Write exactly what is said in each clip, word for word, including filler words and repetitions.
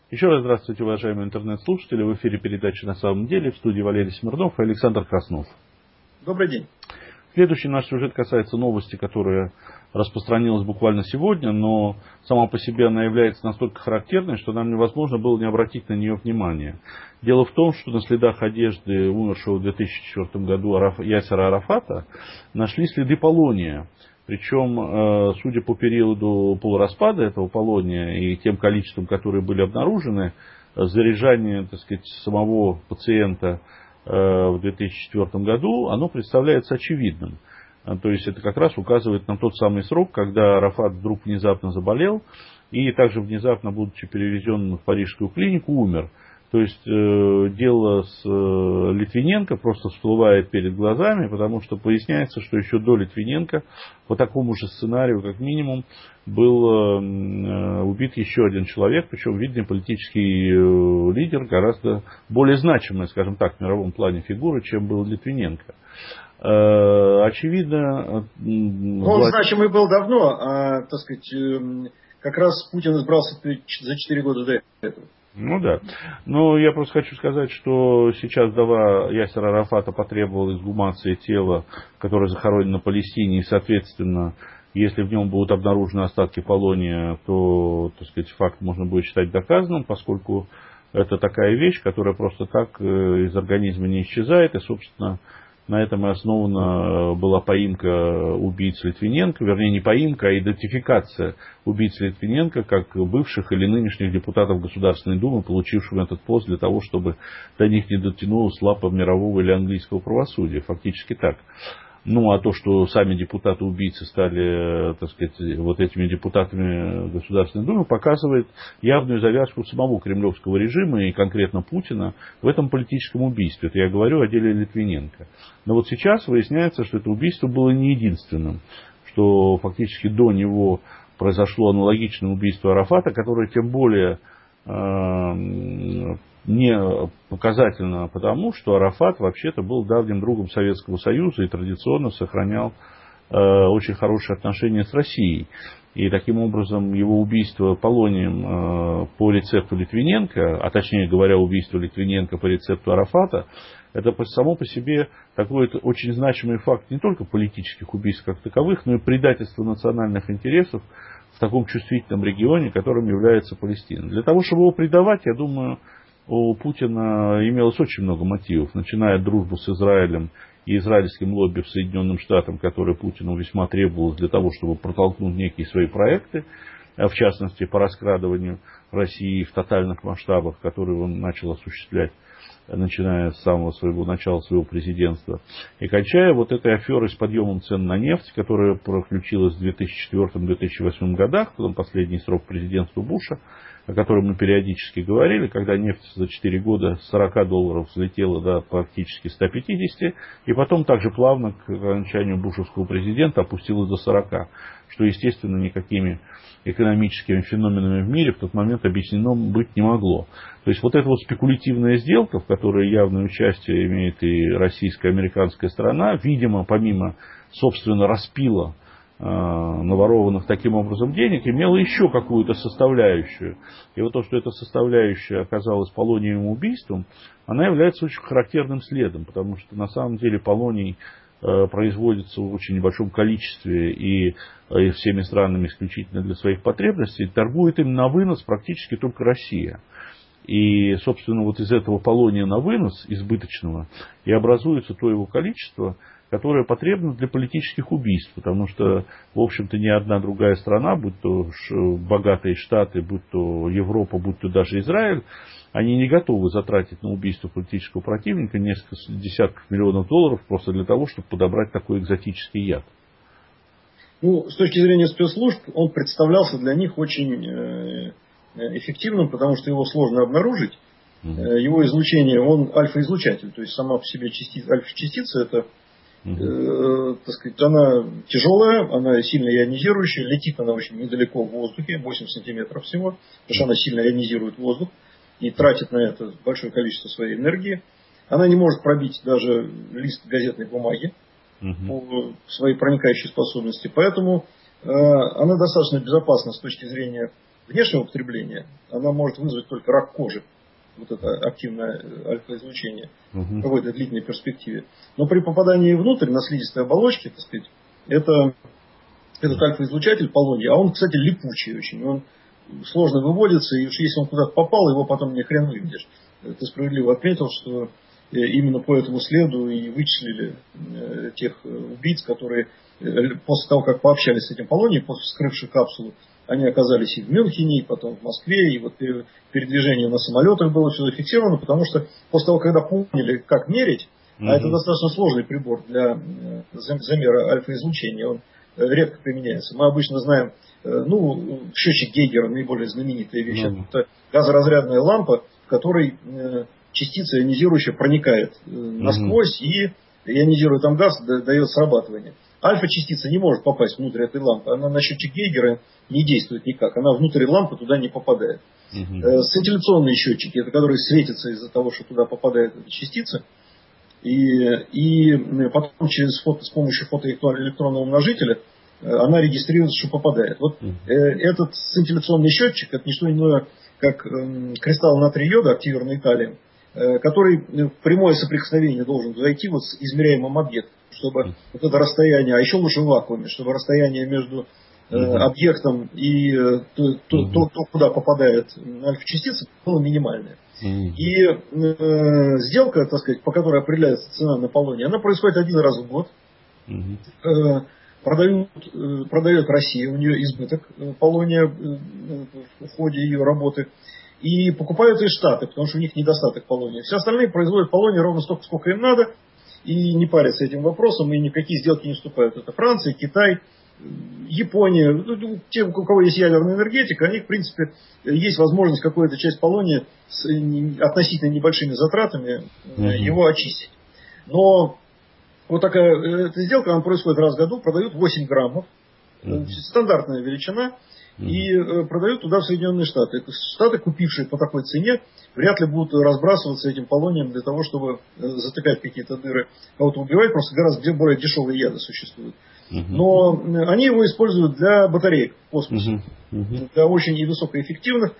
Еще раз здравствуйте, уважаемые интернет-слушатели. В эфире передача «На самом деле». В студии Валерий Смирнов и Александр Краснов. Добрый день. Следующий наш сюжет касается новости, которая распространилась буквально сегодня, но сама по себе она является настолько характерной, что нам невозможно было не обратить на нее внимания. Дело в том, что на следах одежды умершего в две тысячи четвёртом году Ясера Арафата нашли следы полония. Причем, судя по периоду полураспада этого полония и тем количеством, которые были обнаружены, заряжание, так сказать, самого пациента в две тысячи четвёртом году, оно представляется очевидным. То есть это как раз указывает на тот самый срок, когда Арафат вдруг внезапно заболел и также внезапно, будучи перевезен в парижскую клинику, умер. То есть э, дело с э, Литвиненко просто всплывает перед глазами, потому что поясняется, что еще до Литвиненко по такому же сценарию, как минимум, был э, убит еще один человек, причем видный политический э, лидер, гораздо более значимая, скажем так, в мировом плане фигура, чем был Литвиненко. Э, очевидно... Э, Он власть... значимый был давно, а, так сказать, э, как раз Путин избрался за четыре года до этого. Ну да. Но я просто хочу сказать, что сейчас вдова Ясера Арафата потребовала эксгумации тела, которое захоронено на Палестине, и, соответственно, если в нем будут обнаружены остатки полония, то, так сказать, факт можно будет считать доказанным, поскольку это такая вещь, которая просто так из организма не исчезает, и, собственно, на этом и основана была поимка убийц Литвиненко, вернее не поимка, а идентификация убийц Литвиненко как бывших или нынешних депутатов Государственной Думы, получивших этот пост для того, чтобы до них не дотянулась лапа мирового или английского правосудия. Фактически так. Ну, а то, что сами депутаты-убийцы стали, так сказать, вот этими депутатами Государственной Думы, показывает явную завязку самого кремлевского режима и конкретно Путина в этом политическом убийстве. Это я говорю о деле Литвиненко. Но вот сейчас выясняется, что это убийство было не единственным, что фактически до него произошло аналогичное убийство Арафата, которое тем более э, не показательно потому, что Арафат вообще-то был давним другом Советского Союза и традиционно сохранял э, очень хорошие отношения с Россией. И таким образом его убийство полонием э, по рецепту Литвиненко, а точнее говоря, убийство Литвиненко по рецепту Арафата, это само по себе такой очень значимый факт не только политических убийств как таковых, но и предательства национальных интересов в таком чувствительном регионе, которым является Палестина. Для того, чтобы его предавать, я думаю, у Путина имелось очень много мотивов, начиная от дружбы с Израилем и израильским лобби в Соединенных Штатах, которое Путину весьма требовалось для того, чтобы протолкнуть некие свои проекты, в частности, по раскрадыванию России в тотальных масштабах, которые он начал осуществлять, начиная с самого своего начала своего президентства, и кончая вот этой аферой с подъемом цен на нефть, которая проключилась в две тысячи четвёртом — две тысячи восьмом годах, потом последний срок президентства Буша, о котором мы периодически говорили, когда нефть за четыре года с сорока долларов взлетела до практически ста пятидесяти, и потом также плавно к окончанию бушевского президента опустилась до сорока, что, естественно, никакими экономическими феноменами в мире в тот момент объяснено быть не могло. То есть вот эта вот спекулятивная сделка, в которой явное участие имеет и российская, и американская сторона, видимо, помимо, собственно, распила наворованных таким образом денег, имела еще какую-то составляющую. И вот то, что эта составляющая оказалась полониевым убийством, она является очень характерным следом, потому что на самом деле полоний производится в очень небольшом количестве и, и всеми странами исключительно для своих потребностей, торгует им на вынос практически только Россия. И, собственно, вот из этого полония на вынос, избыточного, и образуется то его количество, которое потребно для политических убийств, потому что, в общем-то, ни одна другая страна, будь то богатые Штаты, будь то Европа, будь то даже Израиль, они не готовы затратить на убийство политического противника несколько десятков миллионов долларов просто для того, чтобы подобрать такой экзотический яд. Ну, с точки зрения спецслужб, он представлялся для них очень эффективным, потому что его сложно обнаружить. Угу. Его излучение, он альфа-излучатель, то есть сама по себе частица, альфа-частица, это Угу. Э, так сказать, она тяжелая, она сильно ионизирующая, летит она очень недалеко в воздухе, восемь сантиметров всего, потому что она сильно ионизирует воздух и тратит на это большое количество своей энергии. Она не может пробить даже лист газетной бумаги угу. по своей проникающей способности, поэтому э, она достаточно безопасна с точки зрения внешнего потребления, она может вызвать только рак кожи. Вот это активное альфа-излучение угу. в какой-то длительной перспективе. Но при попадании внутрь на слизистой оболочке, так сказать, это, этот альфа-излучатель полоний, а он, кстати, липучий очень, он сложно выводится, и уж если он куда-то попал, его потом не хрен выведешь. Ты справедливо отметил, что именно по этому следу и вычислили тех убийц, которые после того, как пообщались с этим полонием, после вскрывшей капсулу, они оказались и в Мюнхене, и потом в Москве, и вот передвижение на самолетах было все зафиксировано, потому что после того, когда поняли, как мерить, mm-hmm. а это достаточно сложный прибор для замера альфа-излучения, он редко применяется. Мы обычно знаем, ну, счетчик Гейгера, наиболее знаменитая вещь, mm-hmm. это газоразрядная лампа, в которой частица ионизирующая проникает насквозь mm-hmm. и ионизирует там газ, дает срабатывание. Альфа-частица не может попасть внутрь этой лампы. Она на счетчик Гейгера не действует никак. Она внутрь лампы туда не попадает. Угу. Сцинтилляционные счетчики, это которые светятся из-за того, что туда попадает эта частица. И, и потом через фото, с помощью фотоэлектронного умножителя она регистрирует, что попадает. Вот угу. этот сцинтилляционный счетчик, это не что иное, как кристалл натрия йода, активированный калием, который в прямое соприкосновение должен зайти вот с измеряемым объектом, чтобы вот это расстояние, а еще лучше в вакууме, чтобы расстояние между э, объектом и э, то, то, то, то, куда попадает альфа-частица, было минимальное. И э, сделка, так сказать, по которой определяется цена на полоний, она происходит один раз в год. Э, продают, э, продает Россия, у нее избыток полония э, в ходе ее работы. И покупают и Штаты, потому что у них недостаток полония. Все остальные производят полоний ровно столько, сколько им надо. И не парятся этим вопросом, и никакие сделки не вступают. Это Франция, Китай, Япония. Ну, те, у кого есть ядерная энергетика, они, в принципе, есть возможность какую-то часть полония с относительно небольшими затратами mm-hmm. его очистить. Но вот такая эта сделка, она происходит раз в году, продают восемь граммов. Mm-hmm. Стандартная величина. И э, продают туда в Соединенные Штаты. Штаты, купившие по такой цене, вряд ли будут разбрасываться этим полонием для того, чтобы затыкать какие-то дыры, кого-то убивать. Просто гораздо более дешевые яды существуют. Uh-huh. Но они его используют для батареек в космосе. Uh-huh. Для очень высокоэффективных,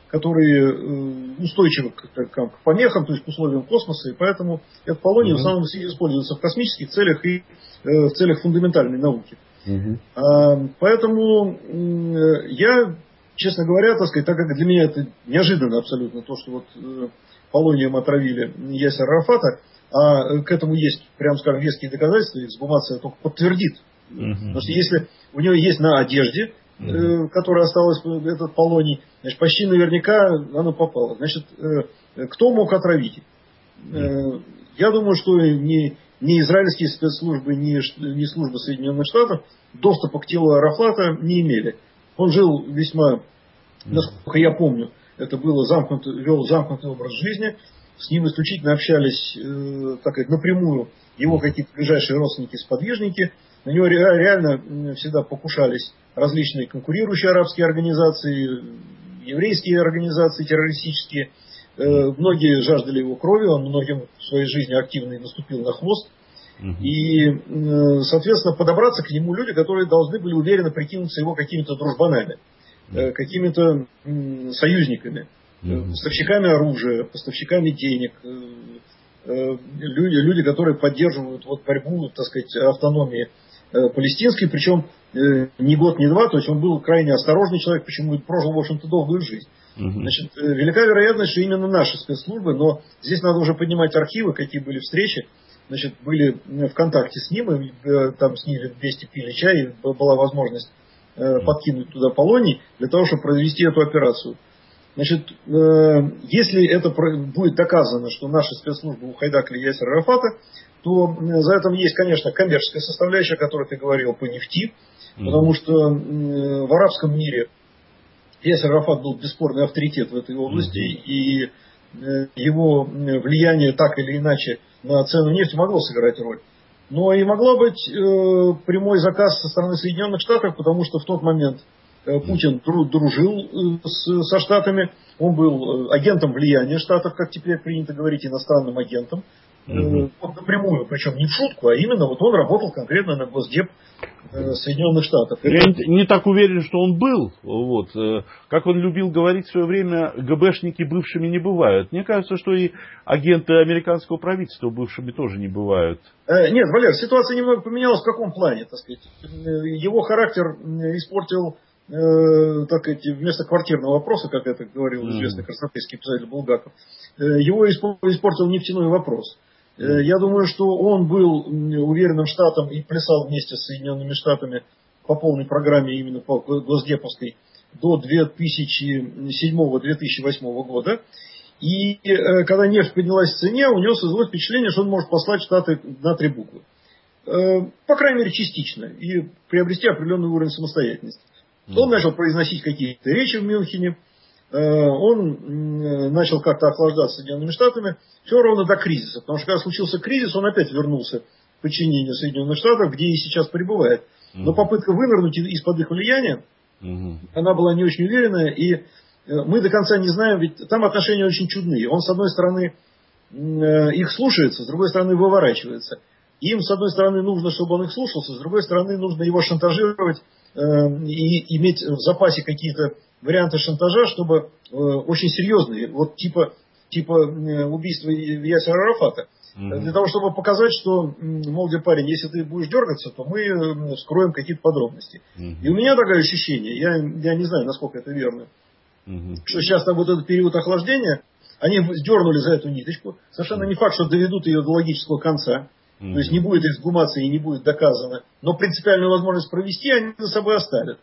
которые устойчивы к, к, к помехам, то есть к условиям космоса. И поэтому этот полоний uh-huh. в основном используется в космических целях и э, в целях фундаментальной науки. Uh-huh. А, поэтому э, я, честно говоря, так сказать, так как для меня это неожиданно абсолютно, то, что вот э, полонием отравили Ясера Арафата, а к этому есть, прямо скажем, веские доказательства, и эксгумация только подтвердит. Uh-huh. Потому что если у него есть на одежде, э, uh-huh. которая осталась, этот полоний, значит, почти наверняка оно попало. Значит, э, кто мог отравить? Uh-huh. Э, я думаю, что не... Ни израильские спецслужбы, ни, ни службы Соединенных Штатов доступа к телу Арафата не имели. Он жил весьма, насколько я помню, это было замкнутый, вел замкнутый образ жизни. С ним исключительно общались э, так сказать, напрямую его какие-то ближайшие родственники-сподвижники. На него реально всегда покушались различные конкурирующие арабские организации, еврейские организации террористические. Многие жаждали его крови, он многим в своей жизни активно наступил на хвост. Uh-huh. И, соответственно, подобраться к нему люди, которые должны были уверенно прикинуться его какими-то дружбанами, uh-huh. какими-то союзниками, uh-huh. поставщиками оружия, поставщиками денег, люди, люди, которые поддерживают вот борьбу, так сказать, автономии палестинской, причем ни год, ни два, то есть он был крайне осторожный человек, почему прожил, в общем-то, долгую жизнь. Значит, велика вероятность, что именно наши спецслужбы, но здесь надо уже поднимать архивы, какие были встречи, значит, были в контакте с ним, и там с ними вместе пили чай, и была возможность подкинуть туда полоний для того, чтобы провести эту операцию. Значит, если это будет доказано, что наши спецслужбы ухайдакали Ясера Арафата, то за этим есть, конечно, коммерческая составляющая, о которой ты говорил, по нефти, потому что в арабском мире Ясер Арафат был бесспорный авторитет в этой области, mm-hmm. и его влияние так или иначе на цену нефти могло сыграть роль. Но и могло быть э, прямой заказ со стороны Соединенных Штатов, потому что в тот момент э, Путин дру, дружил э, с, со Штатами, он был э, агентом влияния Штатов, как теперь принято говорить, иностранным агентом. Mm-hmm. Э, вот напрямую, причем не в шутку, а именно вот он работал конкретно на Госдеп Соединенных Штатов. Я это... не, не так уверен, что он был. Вот. Как он любил говорить в свое время, ГБшники бывшими не бывают. Мне кажется, что и агенты американского правительства бывшими тоже не бывают. Нет, Валер, ситуация немного поменялась в каком плане, так сказать. Его характер испортил, так сказать, вместо квартирного вопроса, как это говорил известный красноярский писатель Булгаков, его испортил нефтяной вопрос. Я думаю, что он был уверенным штатом и плясал вместе с Соединенными Штатами по полной программе именно по Госдеповской до две тысячи седьмого — две тысячи восьмого года. И когда нефть поднялась в цене, у него создалось впечатление, что он может послать Штаты на три буквы. По крайней мере, частично. И приобрести определенный уровень самостоятельности. Он начал произносить какие-то речи в Мюнхене. Он начал как-то охлаждаться с Соединенными Штатами, все ровно до кризиса. Потому что когда случился кризис, он опять вернулся в подчинение Соединенных Штатов, где и сейчас пребывает. Но попытка вынырнуть из-под их влияния, mm-hmm. она была не очень уверенная. И мы до конца не знаем, ведь там отношения очень чудные. Он, с одной стороны, их слушается, с другой стороны, выворачивается. Им, с одной стороны, нужно, чтобы он их слушался, с другой стороны, нужно его шантажировать и иметь в запасе какие-то варианты шантажа, чтобы э, очень серьезные, вот типа, типа э, убийства Ясера Арафата, mm-hmm. для того, чтобы показать, что, мол, парень, если ты будешь дергаться, то мы э, скроем какие-то подробности. Mm-hmm. И у меня такое ощущение, я, я не знаю, насколько это верно, mm-hmm. что сейчас там вот этот период охлаждения, они сдернули за эту ниточку, совершенно mm-hmm. не факт, что доведут ее до логического конца, mm-hmm. то есть не будет эксгумации и не будет доказано, но принципиальную возможность провести они за собой оставят.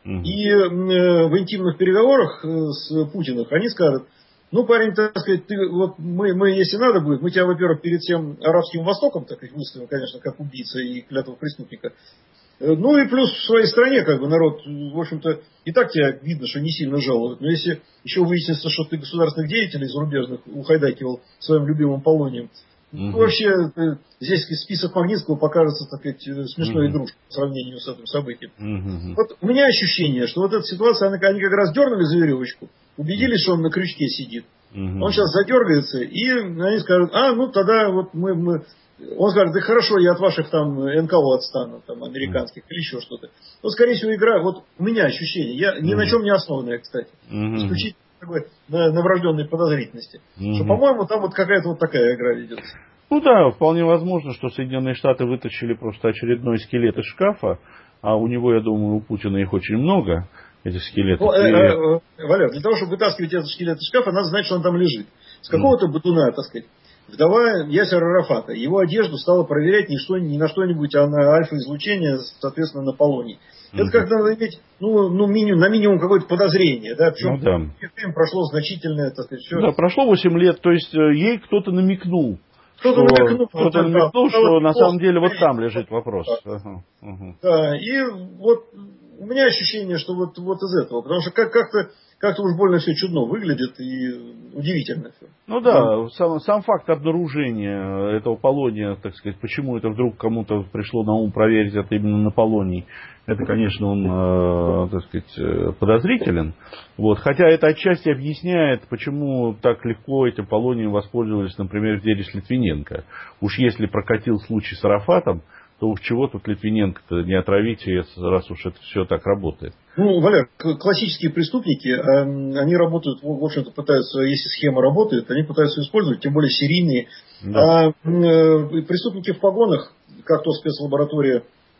И э, в интимных переговорах э, с Путиным они скажут, ну, парень, так сказать, ты, вот мы, мы, если надо будет, мы тебя, во-первых, перед всем Арабским Востоком, так сказать, выставим, конечно, как убийца и клятого преступника. Э, ну и плюс в своей стране, как бы, народ, в общем-то, и так тебя видно, что не сильно жалуют. Но если еще выяснится, что ты государственных деятелей зарубежных ухайдакивал своим любимым Полонием, Mm-hmm. Ну, вообще, здесь список Магнитского покажется, так сказать, смешной mm-hmm. игрушкой по сравнению с этим событием. Mm-hmm. Вот у меня ощущение, что вот эта ситуация, они как раз дернули за веревочку, убедились, что он на крючке сидит. Mm-hmm. Он сейчас задергается, и они скажут, а, ну тогда вот мы... мы... Он скажет, да хорошо, я от ваших там эн ка о отстану, там, американских, mm-hmm. или еще что-то. Вот, скорее всего, игра, вот у меня ощущение, я ни mm-hmm. на чем не основанное, кстати, mm-hmm. исключительно на, на врожденной подозрительности. Mm-hmm. Что, по-моему, там вот какая-то вот такая игра ведется. Ну да, вполне возможно, что Соединенные Штаты вытащили просто очередной скелет из шкафа, а у него, я думаю, у Путина их очень много, этих скелетов. Ну, э, э, э, Валер, для того, чтобы вытаскивать этот скелет из шкафа, надо знать, что он там лежит. С какого-то mm. батуна, так сказать, вдова Ясера Арафата, его одежду стала проверять не, что, не на что-нибудь, а на альфа-излучение, соответственно, на полоний. Это как надо иметь, ну, ну минимум, на минимум какое-то подозрение, да, причем ну, да. прошло значительное, так сказать, все. Да, прошло восемь лет, то есть ей кто-то намекнул. Кто-то что, намекнул, кто-то намекнул, что, что на самом деле вот там лежит вопрос. Да, ага, ага. Да, и вот у меня ощущение, что вот, вот из этого, потому что как- как-то, как-то уж больно все чудно выглядит и удивительно все. Ну да, да. Сам, сам факт обнаружения этого полония, так сказать, почему это вдруг кому-то пришло на ум проверить это именно на полоний, это, конечно, он, э, так сказать, подозрителен. Вот. Хотя это отчасти объясняет, почему так легко этим полонием воспользовались, например, в деле с Литвиненко. Уж если прокатил случай с Арафатом, то уж чего тут Литвиненко-то не отравить, раз уж это все так работает. Ну, Валер, классические преступники, они работают, в общем-то, пытаются, если схема работает, они пытаются использовать, тем более серийные. Да. А преступники в погонах, как то спецлаборатория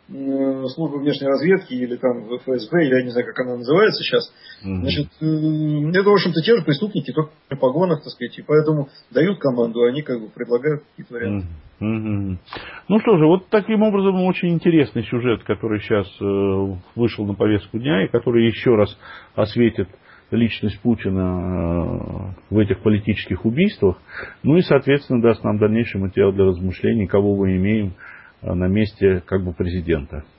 службы внешней разведки или там эф эс бэ, или я не знаю, как она называется сейчас, угу. значит, это, в общем-то, те же преступники, только при погонах, так сказать, и поэтому дают команду, они как бы предлагают какие-то варианты. Угу. Ну что же, вот таким образом очень интересный сюжет, который сейчас вышел на повестку дня и который еще раз осветит личность Путина в этих политических убийствах, ну и, соответственно, даст нам дальнейший материал для размышлений, кого мы имеем на месте как бы президента.